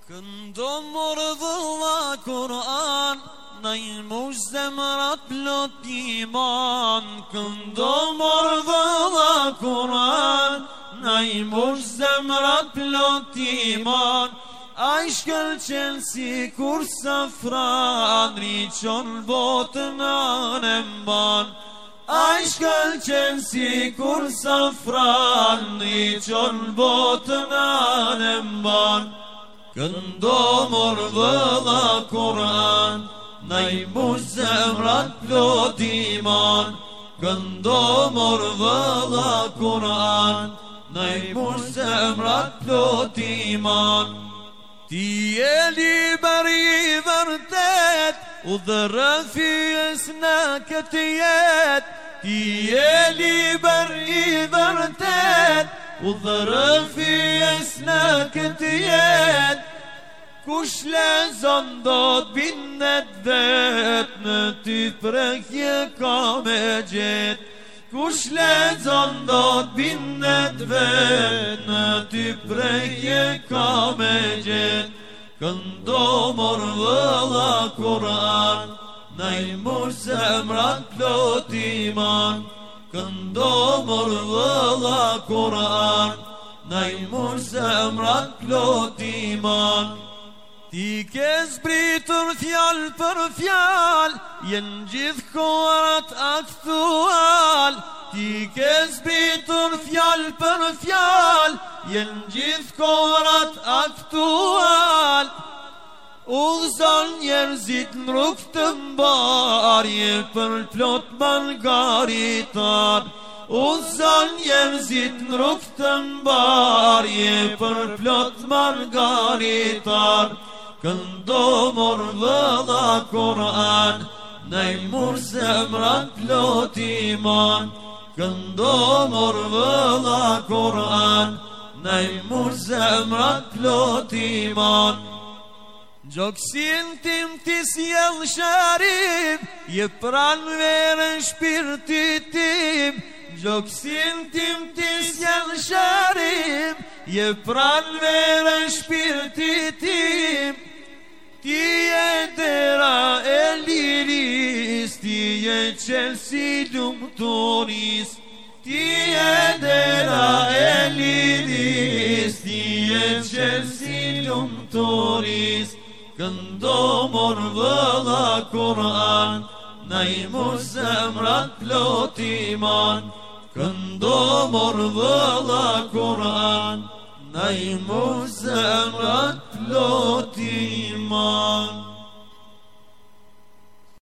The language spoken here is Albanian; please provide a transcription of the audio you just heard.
Këndon mordhëlla Kur'an, najmush zemrat plot iman. Këndon mordhëlla Kur'an, najmush zemrat plot iman. Ai shkëlqen si kur safran, riqon botën anë mban. Ai shkëlqen si kur safran, riqon botën anë mban. Këndo mordhëlla Kur'an, najmush zemrat plot iman. Këndo mordhëlla Kur'an, najmush zemrat plot iman. Ti e liber i vërtet, u dhërëfjes në këtë jet. Ti e liber i vërtet, u dhërëfjes në këtë jet. Kush lezon do t'bindet vet, në ty prekje ka me gjet. Kush lezon do t'bindet vet, në ty prekje ka me gjet. Këndo mordhëlla Kur'an, najmush zemrat plot iman. Këndo mordhëlla Kur'an, najmush zemrat plot iman. Ti ke zbritur fjal për fjal, jenë gjithë kohërat aktual. Ti ke zbritur fjal për fjal, jenë gjithë kohërat aktual. Udhëzon njerëzit në rrugë të mbarje, për plot margaritar. Udhëzon njerëzit në rrugë të mbarje, për plot margaritar. Këndo mordhëlla Kur'an, najmush zemrat plot iman. Këndo mordhëlla Kur'an, najmush zemrat plot iman. Gjoksin tim ti sjell shërim, je pranverën shpirtit tim. Gjoksin tim ti sjell shërim, je pranverën shpirtit tim. Ti e dera e liris, ti e qelë si lumëturis. Ti e dera e liris, ti e qelë si lumëturis. Këndo mordhëlla Kur'an, najmush zemrat plot iman. Këndo mordhëlla Kur'an, najmush zemrat plot iman.